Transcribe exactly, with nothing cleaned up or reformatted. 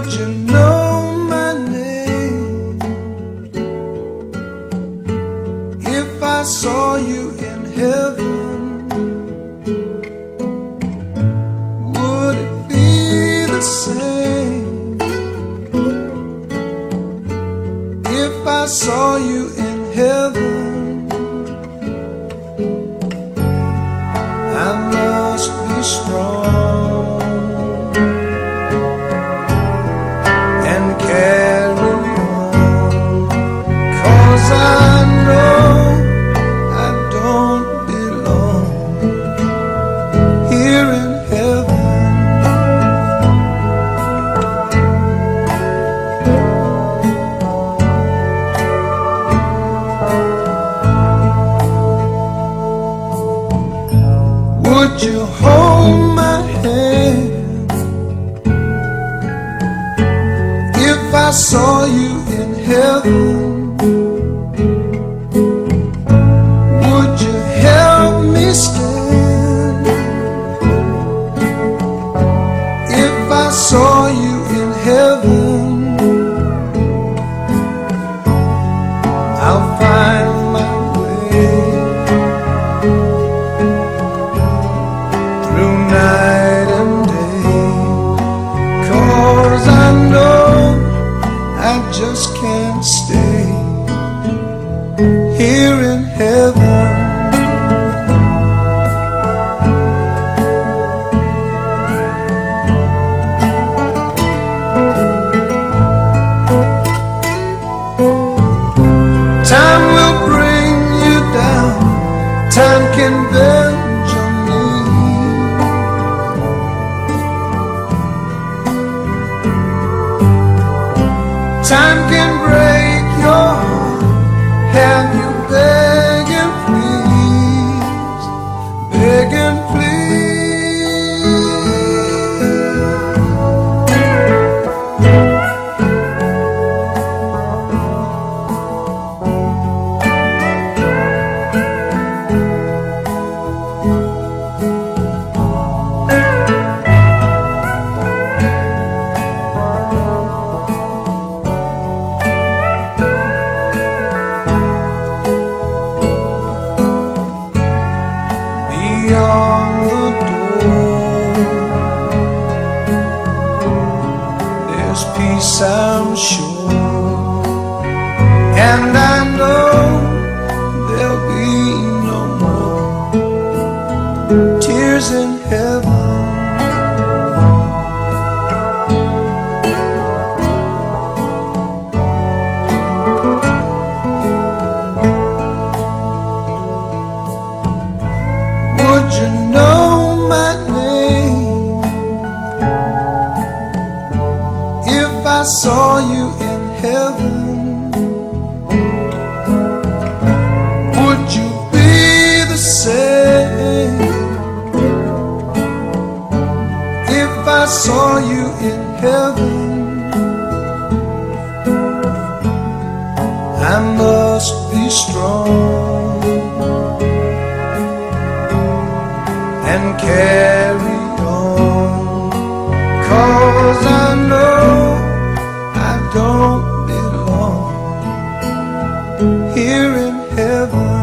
Would you know my name if I saw you in heaven? Would it be the same if I saw you in heaven? I must be strong and carry on, 'cause I know I don't belong here in heaven. Would you hold my hand if I saw you in heaven? Would you help me stand if I saw you in heaven? I'll find my way through night and day, 'cause I know I just can't stay here in heaven. Time will bring you down, time can bend your knee. Time can break your heart, have you begging please, begging please. Beyond the door, there's peace, I'm sure, and I know there'll be no more tears in heaven. Would you know my name if I saw you in heaven? Would you be the same if I saw you in heaven? I must be strong and carry on, 'cause I know I don't belong here in heaven.